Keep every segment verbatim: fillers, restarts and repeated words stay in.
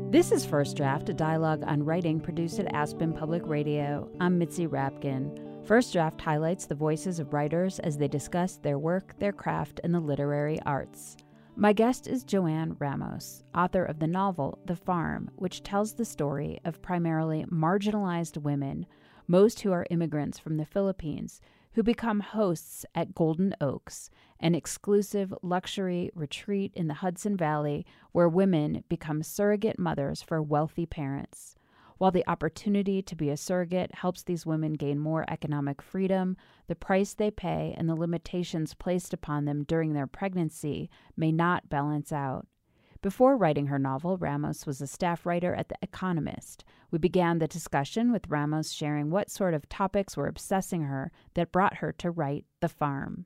This is First Draft, a dialogue on writing produced at Aspen Public Radio. I'm Mitzi Rapkin. First Draft highlights the voices of writers as they discuss their work, their craft, and the literary arts. My guest is Joanne Ramos, author of the novel The Farm, which tells the story of primarily marginalized women, most who are immigrants from the Philippines, who become hosts at Golden Oaks, an exclusive luxury retreat in the Hudson Valley where women become surrogate mothers for wealthy parents. While the opportunity to be a surrogate helps these women gain more economic freedom, the price they pay and the limitations placed upon them during their pregnancy may not balance out. Before writing her novel, Ramos was a staff writer at The Economist. We began the discussion with Ramos sharing what sort of topics were obsessing her that brought her to write The Farm.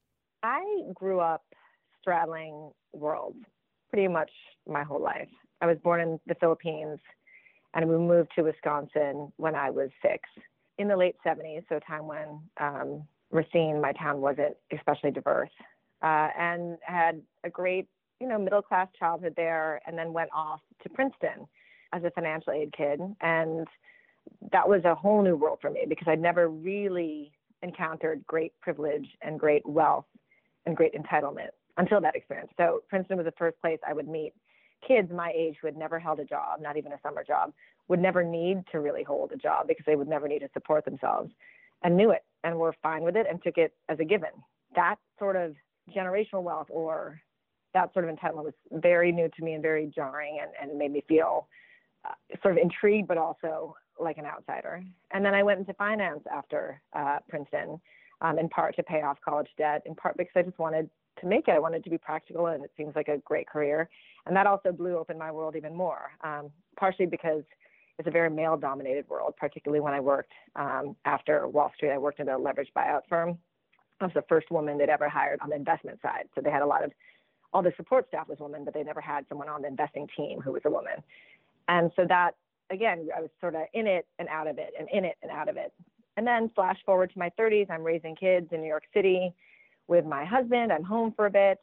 I grew up straddling worlds pretty much my whole life. I was born in the Philippines, and we moved to Wisconsin when I was six. In the late seventies, so a time when um, Racine, my town, wasn't especially diverse, uh, and had a great you know, middle-class childhood there, and then went off to Princeton as a financial aid kid. And that was a whole new world for me because I'd never really encountered great privilege and great wealth and great entitlement until that experience. So Princeton was the first place I would meet kids my age who had never held a job, not even a summer job, would never need to really hold a job because they would never need to support themselves, and knew it and were fine with it and took it as a given. That sort of generational wealth or that sort of entitlement was very new to me and very jarring, and, and made me feel uh, sort of intrigued, but also like an outsider. And then I went into finance after uh, Princeton, um, in part to pay off college debt, in part because I just wanted to make it. I wanted to be practical, and it seems like a great career. And that also blew open my world even more, um, partially because it's a very male-dominated world, particularly when I worked um, after Wall Street. I worked at a leveraged buyout firm. I was the first woman they'd ever hired on the investment side. So they had a lot of all the support staff was women, but they never had someone on the investing team who was a woman. And so that, again, I was sort of in it and out of it and in it and out of it. And then flash forward to my thirties, I'm raising kids in New York City with my husband. I'm home for a bit.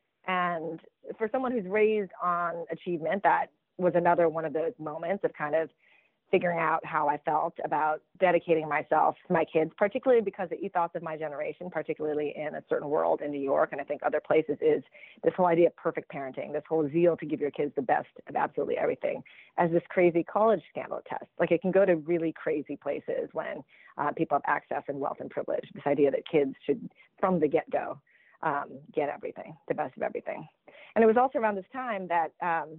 And for someone who's raised on achievement, that was another one of those moments of kind of figuring out how I felt about dedicating myself to my kids, particularly because the ethos of my generation, particularly in a certain world in New York, and I think other places, is this whole idea of perfect parenting, this whole zeal to give your kids the best of absolutely everything, as this crazy college scandal test. Like, it can go to really crazy places when uh, people have access and wealth and privilege, this idea that kids should, from the get-go, um, get everything, the best of everything. And it was also around this time that um,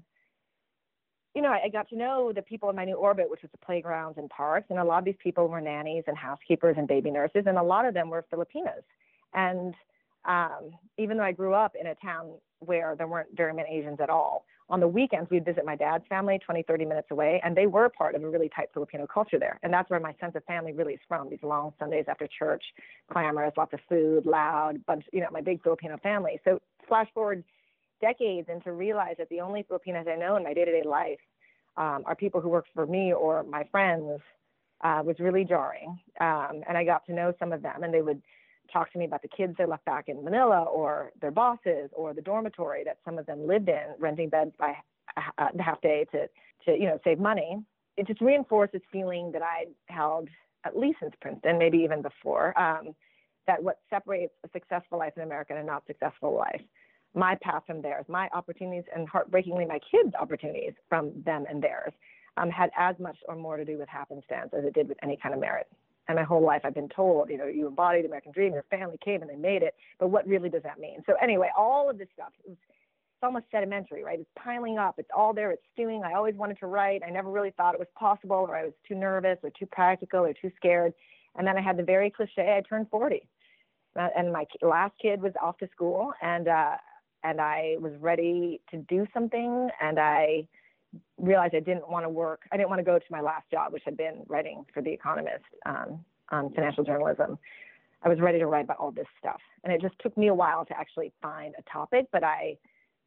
you know, I got to know the people in my new orbit, which was the playgrounds and parks. And a lot of these people were nannies and housekeepers and baby nurses. And a lot of them were Filipinas. And um, even though I grew up in a town where there weren't very many Asians at all, on the weekends, we'd visit my dad's family twenty, thirty minutes away. And they were part of a really tight Filipino culture there. And that's where my sense of family really is from, these long Sundays after church, clamorous, lots of food, loud, bunch, you know, my big Filipino family. So flash forward decades and to realize that the only Filipinas I know in my day-to-day life um, are people who work for me or my friends uh, was really jarring. Um, and I got to know some of them, and they would talk to me about the kids they left back in Manila or their bosses or the dormitory that some of them lived in, renting beds by uh, the half day to, to, you know, save money. It just reinforced this feeling that I'd held at least since Princeton, maybe even before, um, that what separates a successful life in America and a not successful life, my path from theirs, my opportunities, and heartbreakingly my kids' opportunities from them and theirs, um, had as much or more to do with happenstance as it did with any kind of merit. And my whole life I've been told, you know, you embodied the American dream, your family came and they made it, but what really does that mean? So anyway, all of this stuff, it's, it's almost sedimentary, right? It's piling up, it's all there, it's stewing. I always wanted to write. I never really thought it was possible, or I was too nervous or too practical or too scared. And then I had the very cliche, I turned forty. Uh, and my last kid was off to school, and uh, and I was ready to do something, and I realized I didn't want to work. I didn't want to go to my last job, which had been writing for The Economist um, on financial journalism. I was ready to write about all this stuff, and it just took me a while to actually find a topic, but I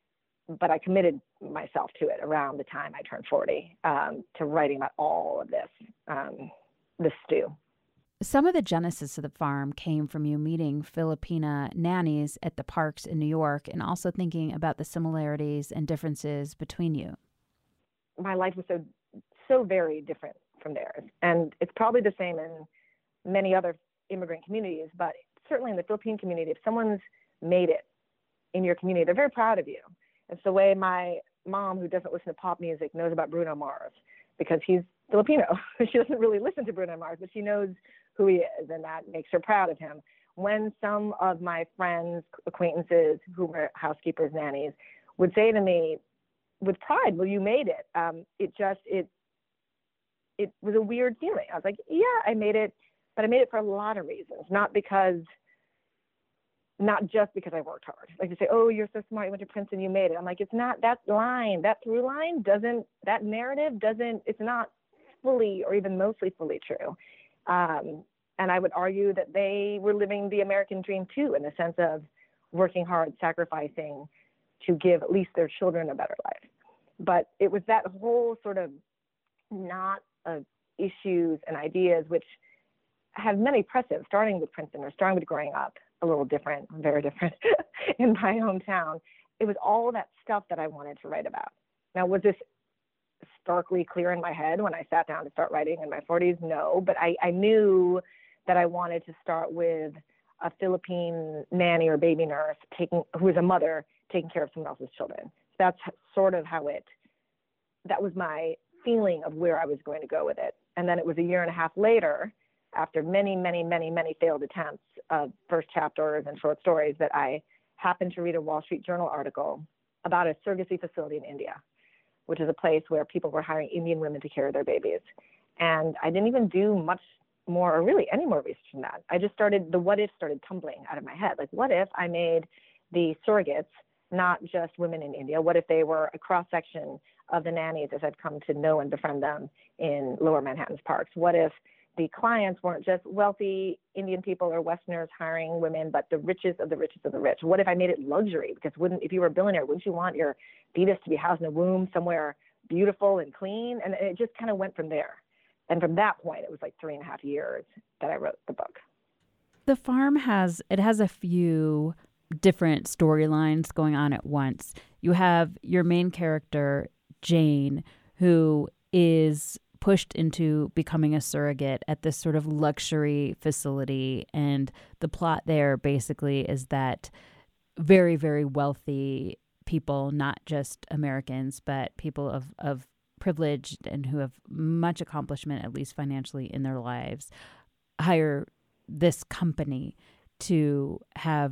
but I committed myself to it around the time I turned forty, um, to writing about all of this, um, this stew. Some of the genesis of The Farm came from you meeting Filipina nannies at the parks in New York and also thinking about the similarities and differences between you. my life was so, so very different from theirs. And it's probably the same in many other immigrant communities, but certainly in the Philippine community, if someone's made it in your community, they're very proud of you. It's the way my mom, who doesn't listen to pop music, knows about Bruno Mars, because he's Filipino. She doesn't really listen to Bruno Mars, but she knows who he is, and that makes her proud of him. When some of my friends, acquaintances who were housekeepers, nannies, would say to me with pride, well, you made it. Um, it just, it, it was a weird feeling. I was like, yeah, I made it, but I made it for a lot of reasons, not because, not just because I worked hard. Like to say, oh, you're so smart, you went to Princeton, you made it. I'm like, it's not, that line, that through line doesn't, that narrative doesn't, it's not fully or even mostly fully true. Um, and I would argue that they were living the American dream too, in the sense of working hard, sacrificing to give at least their children a better life. But it was that whole sort of knot of issues and ideas, which have many precedents, starting with Princeton or starting with growing up a little different, very different in my hometown. It was all that stuff that I wanted to write about. Now, was this starkly clear in my head when I sat down to start writing in my forties? No, but I, I knew that I wanted to start with a Philippine nanny or baby nurse taking, who was a mother taking care of someone else's children. So that's sort of how it, that was my feeling of where I was going to go with it. And then it was a year and a half later, after many, many, many, many failed attempts of first chapters and short stories, that I happened to read a Wall Street Journal article about a surrogacy facility in India, which is a place where people were hiring Indian women to carry their babies. And I didn't even do much more, or really any more research than that. I just started, the what if started tumbling out of my head. Like, what if I made the surrogates not just women in India? What if they were a cross-section of the nannies as I'd come to know and befriend them in Lower Manhattan's parks? What if the clients weren't just wealthy Indian people or Westerners hiring women, but the richest of the richest of the rich? What if I made it luxury? Because wouldn't, if you were a billionaire, wouldn't you want your fetus to be housed in a womb somewhere beautiful and clean? And it just kind of went from there. And from that point, it was like three and a half years that I wrote the book. The farm has, it has a few different storylines going on at once. You have your main character, Jane, who is pushed into becoming a surrogate at this sort of luxury facility. And the plot there basically is that very, very wealthy people, not just Americans, but people of, of privilege and who have much accomplishment, at least financially in their lives, hire this company to have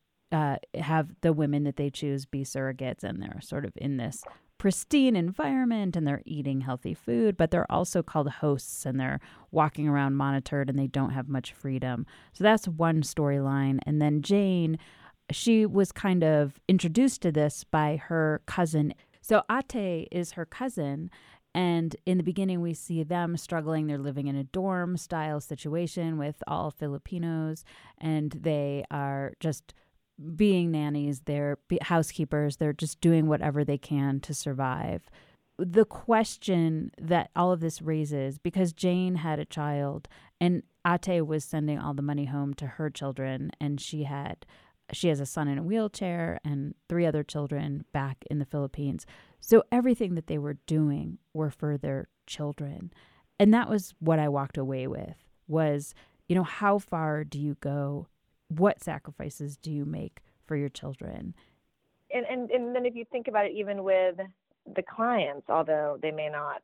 uh, have the women that they choose be surrogates. And they're sort of in this pristine environment and they're eating healthy food, but they're also called hosts and they're walking around monitored and they don't have much freedom. So that's one storyline. And then Jane, she was kind of introduced to this by her cousin. So Ate is her cousin. And in the beginning, we see them struggling. They're living in a dorm style situation with all Filipinos, and they are just being nannies, they're housekeepers, they're just doing whatever they can to survive. The question that all of this raises, because Jane had a child and Ate was sending all the money home to her children, and she had she has a son in a wheelchair and three other children back in the Philippines. So everything that they were doing were for their children. And that was what I walked away with was, you know, how far do you go? What sacrifices do you make for your children? And, and and then if you think about it, even with the clients, although they may not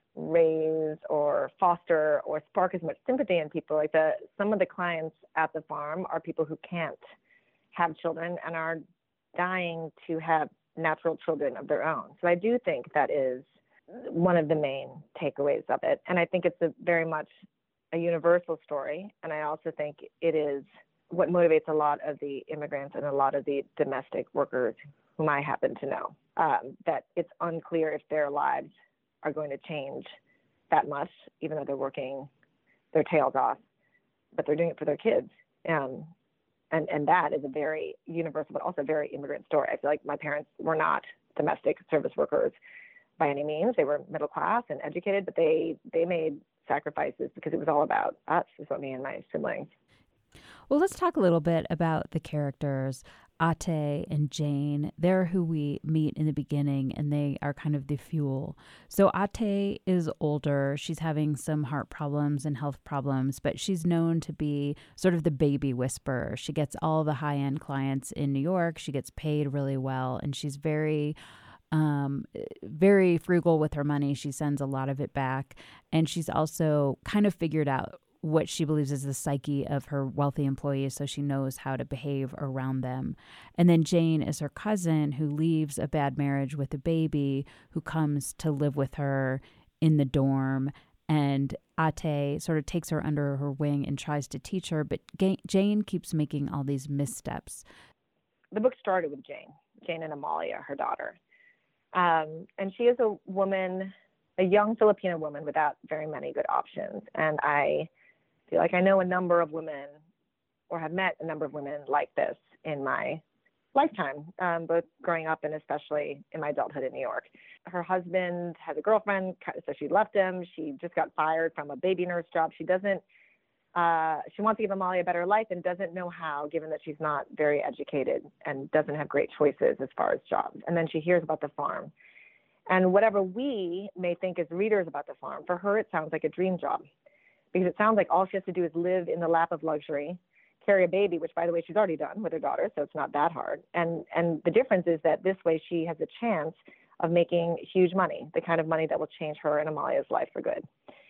raise or foster or spark as much sympathy in people, like the some of the clients at the farm are people who can't have children and are dying to have natural children of their own. So I do think that is one of the main takeaways of it. And I think it's a very much a universal story. And I also think it is what motivates a lot of the immigrants and a lot of the domestic workers whom I happen to know, um, that it's unclear if their lives are going to change that much, even though they're working their tails off, but they're doing it for their kids. Um, and, and that is a very universal, but also very immigrant story. I feel like my parents were not domestic service workers by any means. They were middle class and educated, but they, they made sacrifices because it was all about us, is what me and my siblings. Well, let's talk a little bit about the characters. Ate and Jane, they're who we meet in the beginning, and they are kind of the fuel. So Ate is older. She's having some heart problems and health problems, but she's known to be sort of the baby whisperer. She gets all the high-end clients in New York. She gets paid really well, and she's very um, very frugal with her money. She sends a lot of it back, and she's also kind of figured out what she believes is the psyche of her wealthy employees, so she knows how to behave around them. And then Jane is her cousin who leaves a bad marriage with a baby, who comes to live with her in the dorm. And Ate sort of takes her under her wing and tries to teach her, but Ga- Jane keeps making all these missteps. The book started with Jane, Jane and Amalia, her daughter. Um, and she is a woman, a young Filipino woman without very many good options. And I feel like I know a number of women, or have met a number of women like this in my lifetime, um, both growing up and especially in my adulthood in New York. Her husband has a girlfriend, so she left him. She just got fired from a baby nurse job. She doesn't, uh, she wants to give Amalia a better life and doesn't know how, given that she's not very educated and doesn't have great choices as far as jobs. And then she hears about the farm. And whatever we may think as readers about the farm, for her it sounds like a dream job. Because it sounds like all she has to do is live in the lap of luxury, carry a baby, which, by the way, she's already done with her daughter, so it's not that hard. And and the difference is that this way she has a chance of making huge money, the kind of money that will change her and Amalia's life for good.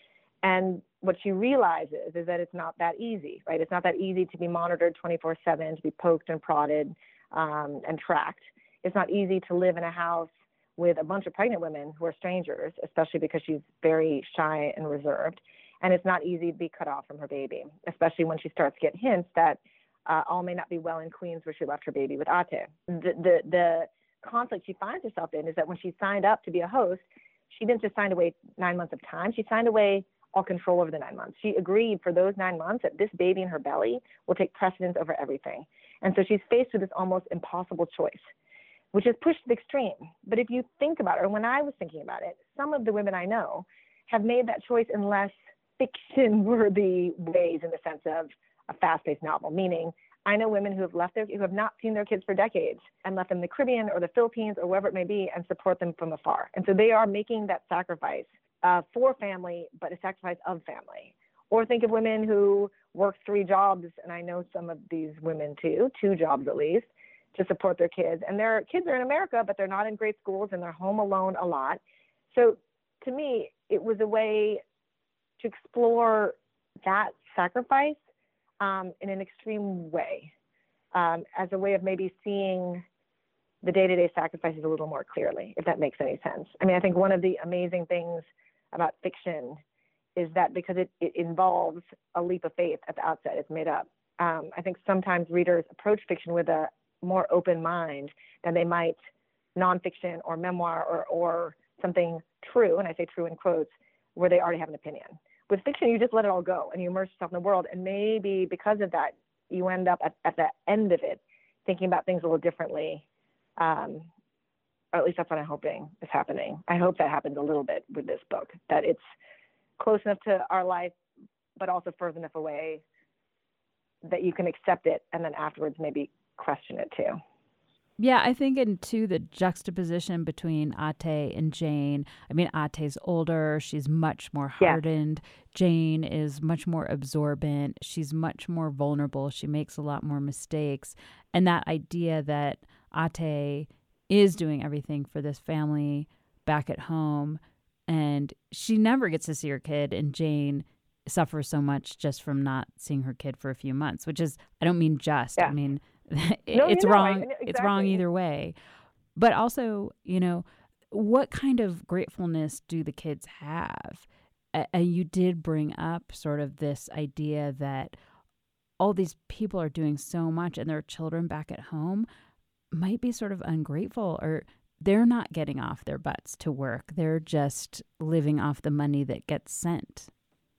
And what she realizes is that it's not that easy, right? It's not that easy to be monitored twenty-four seven, to be poked and prodded um, and tracked. It's not easy to live in a house with a bunch of pregnant women who are strangers, especially because she's very shy and reserved. And it's not easy to be cut off from her baby, especially when she starts to get hints that uh, all may not be well in Queens, where she left her baby with Ate. The, the, the conflict she finds herself in is that when she signed up to be a host, she didn't just sign away nine months of time. She signed away all control over the nine months. She agreed for those nine months that this baby in her belly will take precedence over everything. And so she's faced with this almost impossible choice, which is pushed to the extreme. But if you think about it, or when I was thinking about it, some of the women I know have made that choice in less fiction-worthy ways, in the sense of a fast-paced novel, meaning I know women who have left their, who have not seen their kids for decades and left them in the Caribbean or the Philippines or wherever it may be and support them from afar. And so they are making that sacrifice uh, for family, but a sacrifice of family. Or think of women who work three jobs, and I know some of these women too, two jobs at least, to support their kids. And their kids are in America, but they're not in great schools and they're home alone a lot. So to me, it was a way to explore that sacrifice um, in an extreme way, um, as a way of maybe seeing the day-to-day sacrifices a little more clearly, if that makes any sense. I mean, I think one of the amazing things about fiction is that because it, it involves a leap of faith at the outset, it's made up. Um, I think sometimes readers approach fiction with a more open mind than they might nonfiction or memoir or, or something true, and I say true in quotes, where they already have an opinion. With fiction, you just let it all go and you immerse yourself in the world. And maybe because of that, you end up at, at the end of it thinking about things a little differently. Um, or at least that's what I'm hoping is happening. I hope that happens a little bit with this book, that it's close enough to our life, but also further enough away that you can accept it and then afterwards maybe question it too. Yeah, I think into the juxtaposition between Ate and Jane. I mean, Ate's older. She's much more hardened. Yeah. Jane is much more absorbent. She's much more vulnerable. She makes a lot more mistakes. And that idea that Ate is doing everything for this family back at home, and she never gets to see her kid, and Jane suffers so much just from not seeing her kid for a few months, which is, I don't mean just, yeah. I mean, no, it's you know, wrong. I, exactly. It's wrong either way. But also, you know, what kind of gratefulness do the kids have? And uh, you did bring up sort of this idea that all these people are doing so much and their children back at home might be sort of ungrateful, or they're not getting off their butts to work. They're just living off the money that gets sent.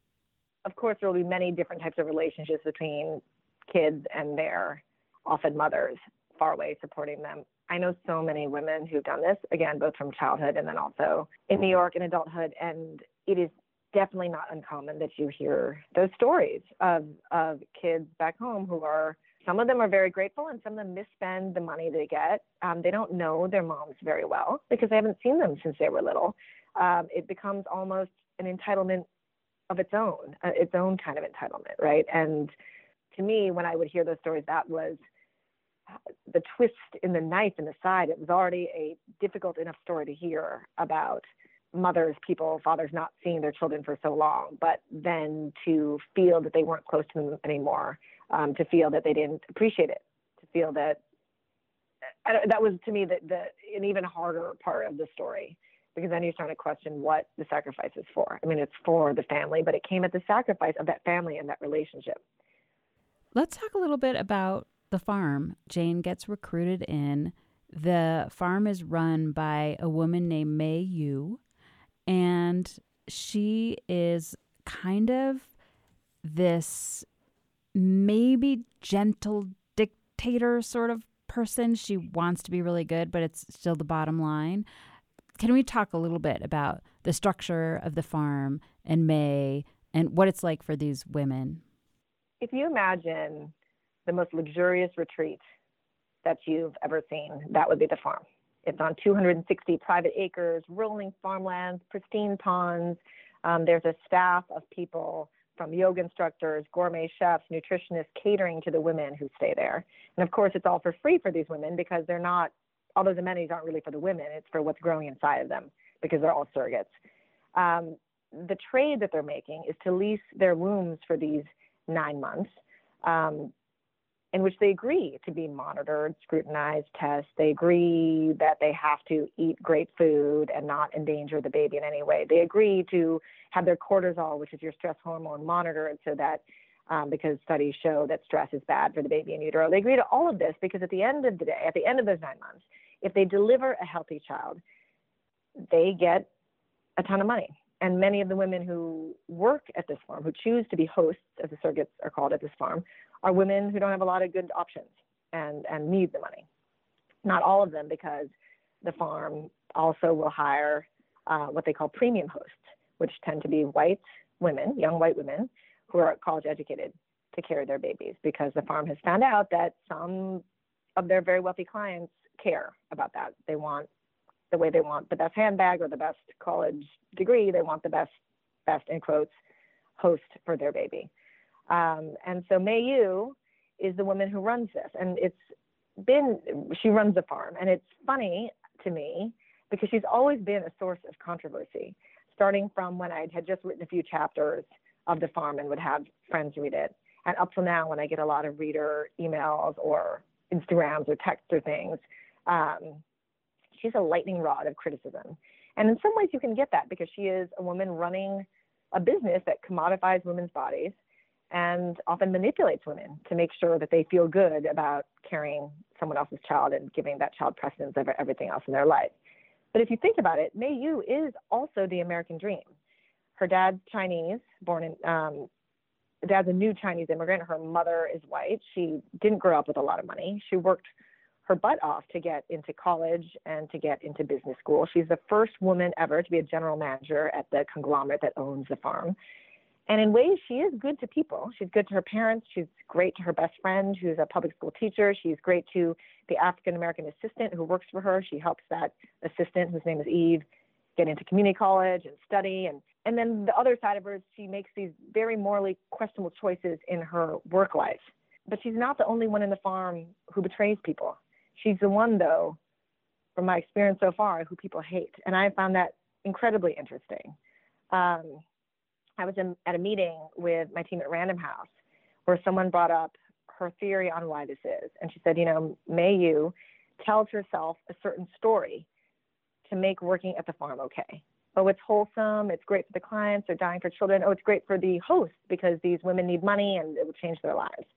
Of course, there will be many different types of relationships between kids and their often mothers far away supporting them. I know so many women who've done this, again, both from childhood and then also in New York in adulthood. And it is definitely not uncommon that you hear those stories of, of kids back home who are some of them are very grateful, and some of them misspend the money they get. Um, they don't know their moms very well because they haven't seen them since they were little. Um, it becomes almost an entitlement of its own, uh, its own kind of entitlement, right? And to me, when I would hear those stories, that was the twist in the knife in the side. It was already a difficult enough story to hear about mothers, people, fathers not seeing their children for so long, but then to feel that they weren't close to them anymore, um, to feel that they didn't appreciate it, to feel that, I don't, that was to me the, the, an even harder part of the story, because then you're starting to question what the sacrifice is for. I mean, it's for the family, but it came at the sacrifice of that family and that relationship. Let's talk a little bit about the farm. Jane gets recruited in. The farm is run by a woman named May Yu, and she is kind of this maybe gentle dictator sort of person. She wants to be really good, but it's still the bottom line. Can we talk a little bit about the structure of the farm and May and what it's like for these women? If you imagine the most luxurious retreat that you've ever seen, that would be the farm. It's on two hundred sixty private acres, rolling farmlands, pristine ponds. Um, there's a staff of people from yoga instructors, gourmet chefs, nutritionists, catering to the women who stay there. And of course, it's all for free for these women because they're not, all those amenities aren't really for the women. It's for what's growing inside of them because they're all surrogates. Um, the trade that they're making is to lease their wombs for these nine months. Um, in which they agree to be monitored, scrutinized, tested. They agree that they have to eat great food and not endanger the baby in any way. They agree to have their cortisol, which is your stress hormone, monitored so that, um, because studies show that stress is bad for the baby in utero. They agree to all of this because at the end of the day, at the end of those nine months, if they deliver a healthy child, they get a ton of money. And many of the women who work at this farm, who choose to be hosts, as the surrogates are called at this farm, are women who don't have a lot of good options and, and need the money. Not all of them, because the farm also will hire uh, what they call premium hosts, which tend to be white women, young white women, who are college educated to carry their babies, because the farm has found out that some of their very wealthy clients care about that. They want the way they want the best handbag or the best college degree. They want the best, best in quotes, host for their baby. Um, and so May Yu is the woman who runs this. And it's been, she runs the farm. And it's funny to me because she's always been a source of controversy, starting from when I had just written a few chapters of the farm and would have friends read it. And up till now, when I get a lot of reader emails or Instagrams or texts or things, um, she's a lightning rod of criticism. And in some ways you can get that because she is a woman running a business that commodifies women's bodies and often manipulates women to make sure that they feel good about carrying someone else's child and giving that child precedence over everything else in their life. But if you think about it, May Yu is also the American dream. Her dad's Chinese, born in, um, dad's a new Chinese immigrant. Her mother is white. She didn't grow up with a lot of money. She worked her butt off to get into college and to get into business school. She's the first woman ever to be a general manager at the conglomerate that owns the farm. And in ways, she is good to people. She's good to her parents. She's great to her best friend, who's a public school teacher. She's great to the African-American assistant who works for her. She helps that assistant, whose name is Eve, get into community college and study. And, and then the other side of her is she makes these very morally questionable choices in her work life. But she's not the only one in the farm who betrays people. She's the one, though, from my experience so far, who people hate. And I found that incredibly interesting. Um, I was in, at a meeting with my team at Random House where someone brought up her theory on why this is. And she said, you know, May Yu tells herself a certain story to make working at the farm okay. Oh, it's wholesome. It's great for the clients. They're dying for children. Oh, it's great for the hosts because these women need money and it will change their lives.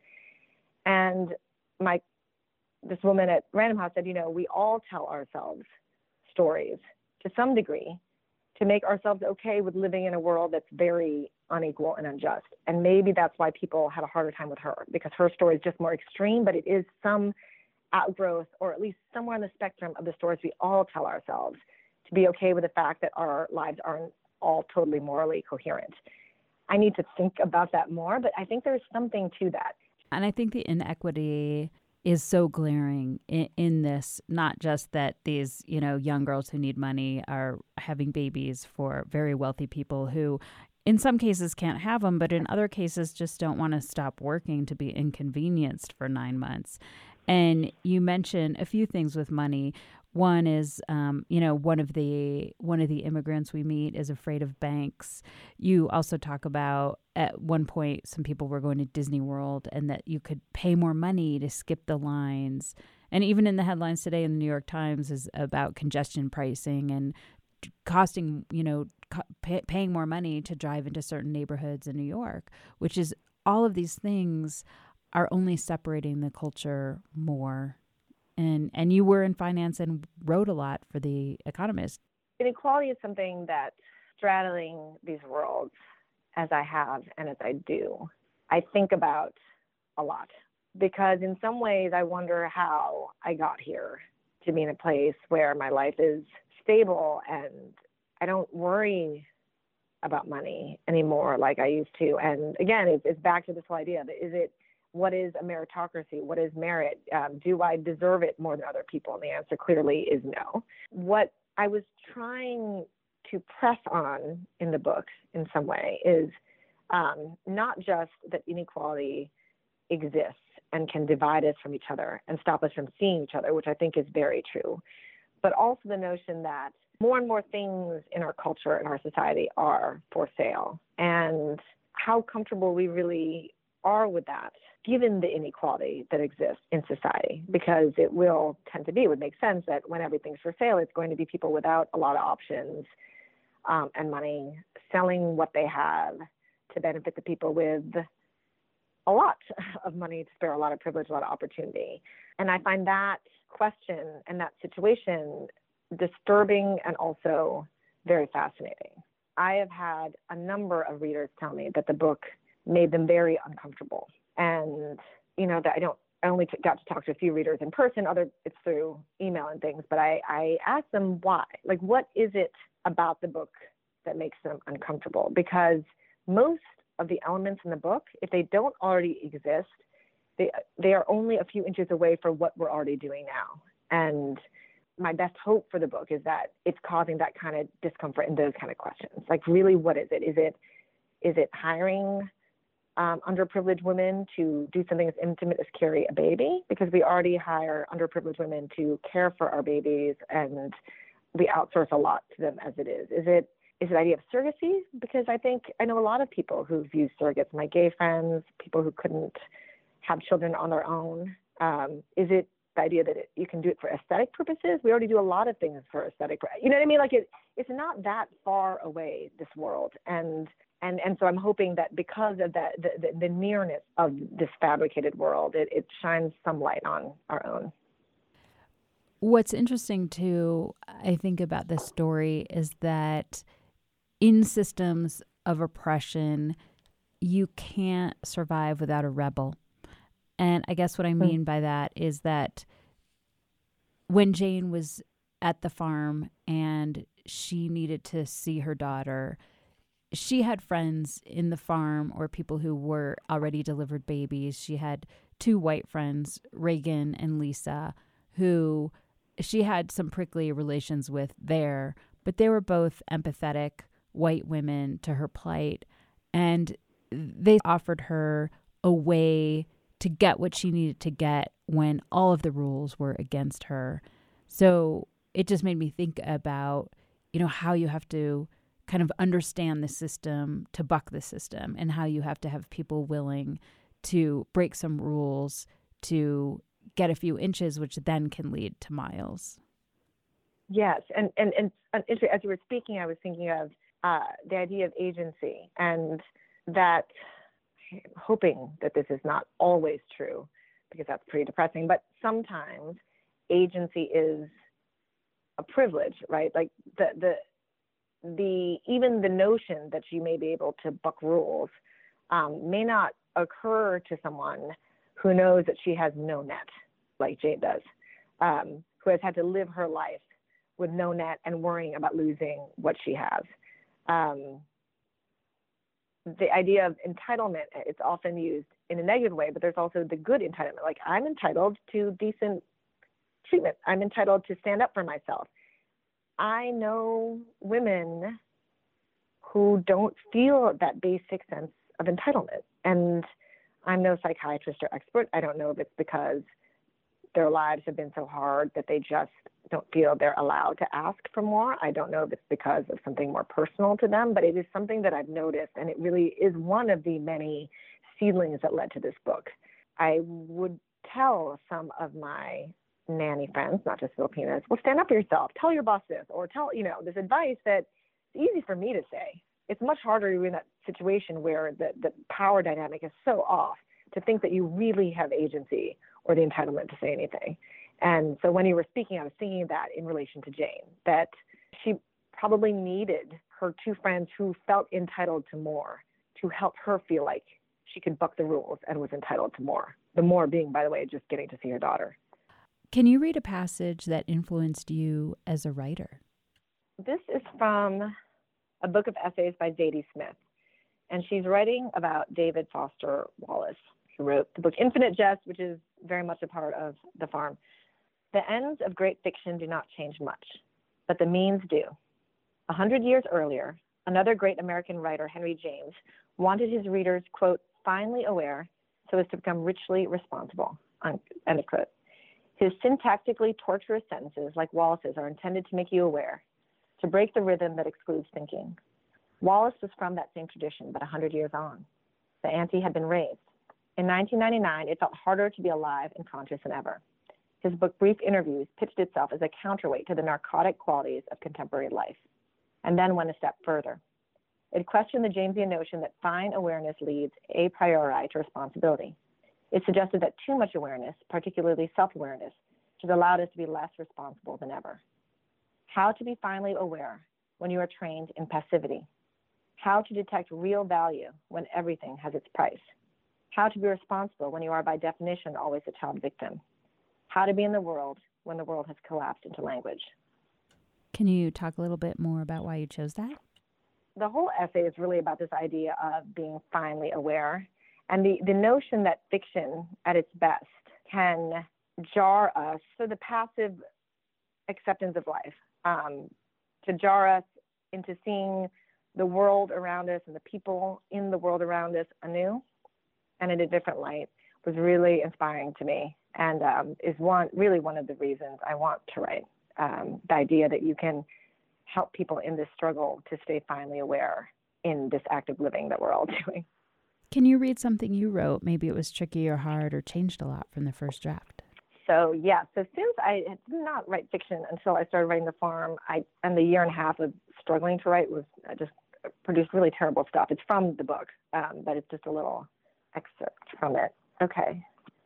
And my this woman at Random House said, you know, we all tell ourselves stories to some degree to make ourselves okay with living in a world that's very unequal and unjust. And maybe that's why people had a harder time with her, because her story is just more extreme, but it is some outgrowth, or at least somewhere on the spectrum of the stories we all tell ourselves to be okay with the fact that our lives aren't all totally morally coherent. I need to think about that more, but I think there's something to that. And I think the inequity is so glaring in, in this, not just that these, you know, young girls who need money are having babies for very wealthy people who in some cases can't have them, but in other cases just don't want to stop working to be inconvenienced for nine months. And you mentioned a few things with money. One is, um, you know, one of the one of the immigrants we meet is afraid of banks. You also talk about at one point some people were going to Disney World and that you could pay more money to skip the lines. And even in the headlines today in the New York Times is about congestion pricing and costing, you know, co- pay, paying more money to drive into certain neighborhoods in New York, which is all of these things are only separating the culture more. And and you were in finance and wrote a lot for The Economist. Inequality is something that straddling these worlds, as I have and as I do, I think about a lot. Because in some ways, I wonder how I got here to be in a place where my life is stable and I don't worry about money anymore like I used to. And again, it's, it's back to this whole idea that is it, what is a meritocracy? What is merit? Um, do I deserve it more than other people? And the answer clearly is no. What I was trying to press on in the book in some way is um, not just that inequality exists and can divide us from each other and stop us from seeing each other, which I think is very true, but also the notion that more and more things in our culture and our society are for sale, and how comfortable we really are with that, given the inequality that exists in society, because it will tend to be, it would make sense that when everything's for sale, it's going to be people without a lot of options um, and money selling what they have to benefit the people with a lot of money to spare a lot of privilege, a lot of opportunity. And I find that question and that situation disturbing and also very fascinating. I have had a number of readers tell me that the book made them very uncomfortable. And, you know, that I don't, I only t- got to talk to a few readers in person, other it's through email and things, but I, I asked them why. Like, what is it about the book that makes them uncomfortable? Because most of the elements in the book, if they don't already exist, they they are only a few inches away from what we're already doing now. And my best hope for the book is that it's causing that kind of discomfort and those kind of questions. Like, really, what is it? Is it is it hiring um, underprivileged women to do something as intimate as carry a baby? Because we already hire underprivileged women to care for our babies, and we outsource a lot to them as it is. Is it is it the idea of surrogacy? Because I think I know a lot of people who've used surrogates, my gay friends, people who couldn't have children on their own. Um, is it the idea that it, you can do it for aesthetic purposes? We already do a lot of things for aesthetic. You know what I mean? Like it, it's not that far away, this world. And and and so I'm hoping that because of that, the, the, the nearness of this fabricated world, it, it shines some light on our own. What's interesting, too, I think about this story is that in systems of oppression, you can't survive without a rebel. And I guess what I mean by that is that when Jane was at the farm and she needed to see her daughter, she had friends in the farm or people who were already delivered babies. She had two white friends, Reagan and Lisa, who she had some prickly relations with there, but they were both empathetic white women to her plight. And they offered her a way to get what she needed to get when all of the rules were against her. So it just made me think about, you know, how you have to kind of understand the system to buck the system, and how you have to have people willing to break some rules to get a few inches, which then can lead to miles. Yes. And, and, and, and as you were speaking, I was thinking of uh, the idea of agency, and that I'm hoping that this is not always true, because that's pretty depressing, but sometimes agency is a privilege, right? Like the, the, the, even the notion that you may be able to buck rules um, may not occur to someone who knows that she has no net, like Jane does, um, who has had to live her life with no net and worrying about losing what she has. Um, the idea of entitlement, it's often used in a negative way, but there's also the good entitlement. Like, I'm entitled to decent treatment. I'm entitled to stand up for myself. I know women who don't feel that basic sense of entitlement. And I'm no psychiatrist or expert. I don't know if it's because their lives have been so hard that they just don't feel they're allowed to ask for more. I don't know if it's because of something more personal to them, but it is something that I've noticed, and it really is one of the many seedlings that led to this book. I would tell some of my nanny friends, not just Filipinas, well, stand up for yourself, tell your boss this, or tell, you know, this advice that it's easy for me to say. It's much harder in that situation where the, the power dynamic is so off to think that you really have agency or the entitlement to say anything. And so when you were speaking, I was thinking that in relation to Jane, that she probably needed her two friends who felt entitled to more to help her feel like she could buck the rules and was entitled to more. The more being, by the way, just getting to see her daughter. Can you read a passage that influenced you as a writer? This is from a book of essays by Zadie Smith, and she's writing about David Foster Wallace, who wrote the book Infinite Jest, which is very much a part of The Farm. The ends of great fiction do not change much, but the means do. A hundred years earlier, another great American writer, Henry James, wanted his readers, quote, finely aware so as to become richly responsible, end quote. His syntactically tortuous sentences, like Wallace's, are intended to make you aware, to break the rhythm that excludes thinking. Wallace was from that same tradition, but a hundred years on. The ante had been raised. In nineteen ninety-nine, it felt harder to be alive and conscious than ever. His book, Brief Interviews, pitched itself as a counterweight to the narcotic qualities of contemporary life, and then went a step further. It questioned the Jamesian notion that fine awareness leads a priori to responsibility. It suggested that too much awareness, particularly self-awareness, should allow us to be less responsible than ever. How to be finely aware when you are trained in passivity. How to detect real value when everything has its price. How to be responsible when you are by definition always a child victim. How to be in the world when the world has collapsed into language. Can you talk a little bit more about why you chose that? The whole essay is really about this idea of being finely aware, and the, the notion that fiction at its best can jar us, so the passive acceptance of life, um, to jar us into seeing the world around us and the people in the world around us anew and in a different light, was really inspiring to me, and um, is one really one of the reasons I want to write. Um, the idea that you can help people in this struggle to stay finely aware in this active living that we're all doing. Can you read something you wrote? Maybe it was tricky or hard or changed a lot from the first draft. So, yeah, so since I did not write fiction until I started writing The Farm, I and the year and a half of struggling to write was I just produced really terrible stuff. It's from the book, um, but it's just a little excerpt from it. Okay.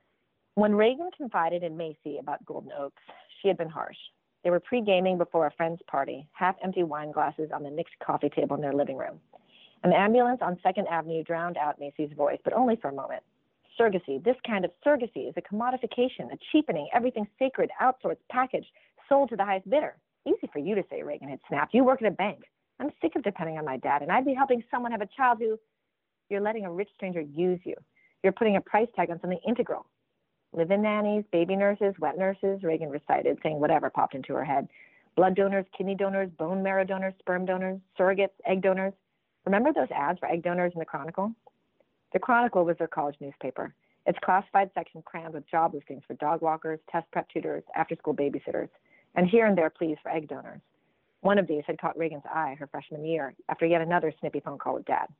When Reagan confided in Macy about Golden Oaks, she had been harsh. They were pre-gaming before a friend's party, half-empty wine glasses on the nicked coffee table in their living room. An ambulance on second Avenue drowned out Macy's voice, but only for a moment. Surrogacy, this kind of surrogacy is a commodification, a cheapening, everything sacred, outsourced, packaged, sold to the highest bidder. Easy for you to say, Reagan had snapped. You work at a bank. I'm sick of depending on my dad, and I'd be helping someone have a child who... You're letting a rich stranger use you. You're putting a price tag on something integral. Live-in nannies, baby nurses, wet nurses, Reagan recited, saying whatever popped into her head. Blood donors, kidney donors, bone marrow donors, sperm donors, surrogates, egg donors. Remember those ads for egg donors in the Chronicle? The Chronicle was their college newspaper. Its classified section crammed with job listings for dog walkers, test prep tutors, after-school babysitters, and here and there pleas for egg donors. One of these had caught Reagan's eye her freshman year after yet another snippy phone call with Dad.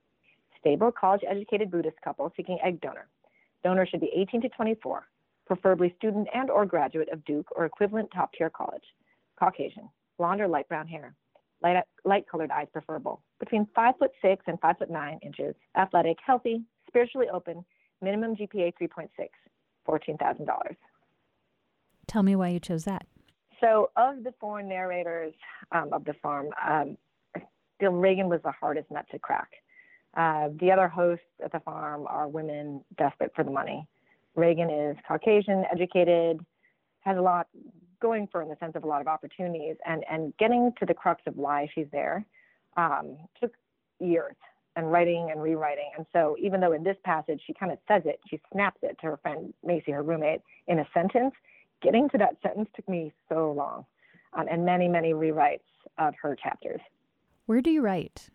Stable, college-educated Buddhist couple seeking egg donor. Donor should be eighteen to twenty-four, preferably student and or graduate of Duke or equivalent top-tier college. Caucasian, blonde or light brown hair. Light, light-colored eyes preferable. Between five foot six and five foot nine inches. Athletic, healthy, spiritually open. Minimum G P A three point six. fourteen thousand dollars. Tell me why you chose that. So of the four narrators um, of The Farm, um, I feel Reagan was the hardest nut to crack. Uh, the other hosts at The Farm are women desperate for the money. Reagan is Caucasian, educated, has a lot going for her in the sense of a lot of opportunities, and, and getting to the crux of why she's there um, took years. and writing and rewriting. And so even though in this passage she kind of says it, she snaps it to her friend Macy, her roommate, in a sentence, getting to that sentence took me so long, um, and many, many rewrites of her chapters. Where do you write?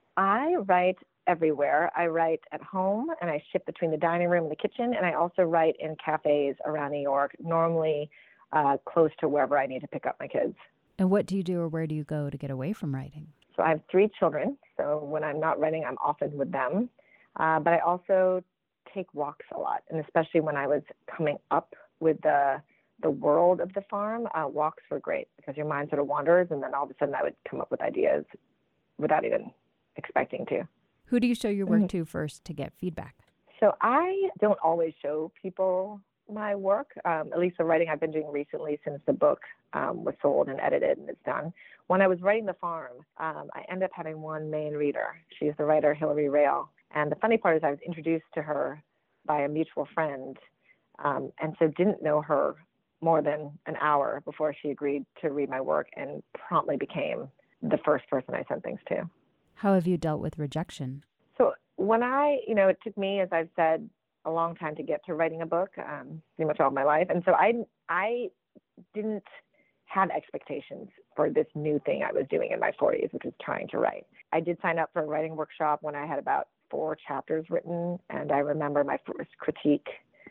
I write everywhere. I write at home, and I shift between the dining room and the kitchen, and I also write in cafes around New York, normally uh, close to wherever I need to pick up my kids. And what do you do, or where do you go to get away from writing? So I have three children, so when I'm not writing, I'm often with them. Uh, but I also take walks a lot, and especially when I was coming up with the the world of the farm, uh, walks were great because your mind sort of wanders, and then all of a sudden I would come up with ideas without even expecting to. Who do you show your work Mm-hmm. to first to get feedback? So I don't always show people my work, um, at least the writing I've been doing recently since the book um, was sold and edited and it's done. When I was writing The Farm, um, I ended up having one main reader. She's the writer Hilary Rail. And the funny part is I was introduced to her by a mutual friend, um, and so didn't know her more than an hour before she agreed to read my work and promptly became the first person I sent things to. How have you dealt with rejection? So when I, you know, it took me, as I've said, a long time to get to writing a book, um, pretty much all my life. And so I, I didn't have expectations for this new thing I was doing in my forties, which was trying to write. I did sign up for a writing workshop when I had about four chapters written. And I remember my first critique,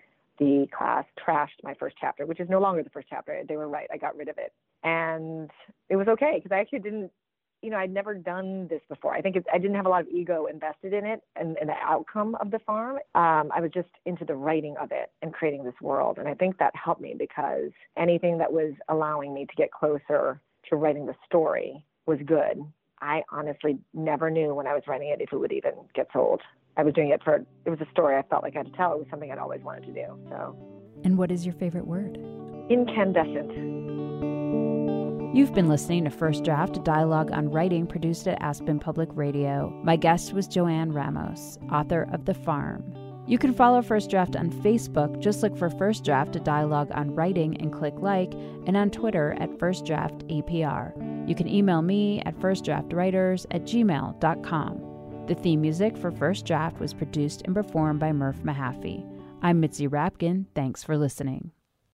the class trashed my first chapter, which is no longer the first chapter. They were right. I got rid of it. And it was okay because I actually didn't, you know, I'd never done this before. I think it's, I didn't have a lot of ego invested in it and, and the outcome of the farm. Um, I was just into the writing of it and creating this world. And I think that helped me because anything that was allowing me to get closer to writing the story was good. I honestly never knew when I was writing it if it would even get sold. I was doing it for, it was a story I felt like I had to tell. It was something I'd always wanted to do. So. And what is your favorite word? Incandescent. You've been listening to First Draft, a dialogue on writing produced at Aspen Public Radio. My guest was Joanne Ramos, author of The Farm. You can follow First Draft on Facebook. Just look for First Draft, a dialogue on writing, and click like, and on Twitter at First Draft A P R. You can email me at firstdraftwriters at gmail dot com. The theme music for First Draft was produced and performed by Murph Mahaffey. I'm Mitzi Rapkin. Thanks for listening.